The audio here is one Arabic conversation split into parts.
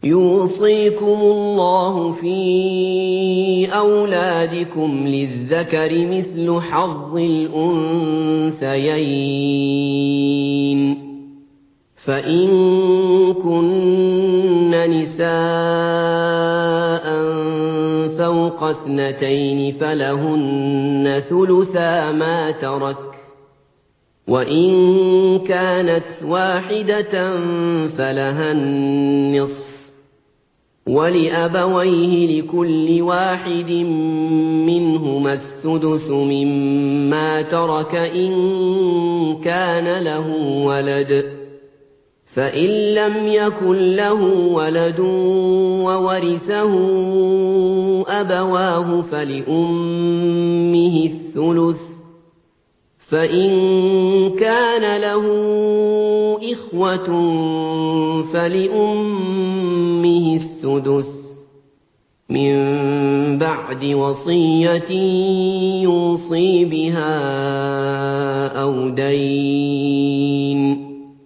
يُوصِيكُمُ اللَّهُ فِي أَوْلَادِكُمْ لِلذَّكَرِ مِثْلُ حَظِّ الْأُنثَيَيْنِ ۚ فَإِن كُنَّ نِسَاءً فَوْقَ اثْنَتَيْنِ فَلَهُنَّ ثُلُثَا مَا تَرَكَ ۖ وَإِن كَانَتْ وَاحِدَةً فَلَهَا النِّصْفُ ۚ وَلِأَبَوَيْهِ لِكُلِّ واحد مِّنْهُمَا السُّدُسُ مِمَّا تَرَكَ إِن كَانَ لَهُ وَلَدٌ ۚ فَإِن لَّمْ يَكُن لَّهُ وَلَدٌ وَوَرِثَهُ أَبَوَاهُ فَلِأُمِّهِ الثُّلُثُ ۚ فَإِن كَانَ لَهُ إِخْوَةٌ فَلِأُمِّهِ السُّدُسُ مِن بَعْدِ وَصِيَّةٍ يُوصِي بِهَا أَوْ دَيْنٍ ۗ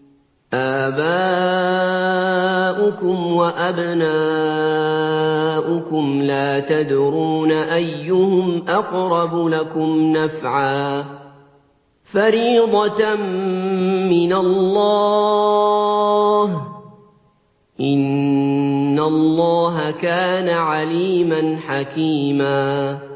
آبَاؤُكُمْ وَأَبْنَاؤُكُمْ لَا تَدْرُونَ أَيُّهُمْ أَقْرَبُ لَكُمْ نَفْعًا ۚ فَرِيضَةً مِّنَ اللَّهِ ۗ إِنَّ اللَّهَ كَانَ عَلِيمًا حَكِيمًا.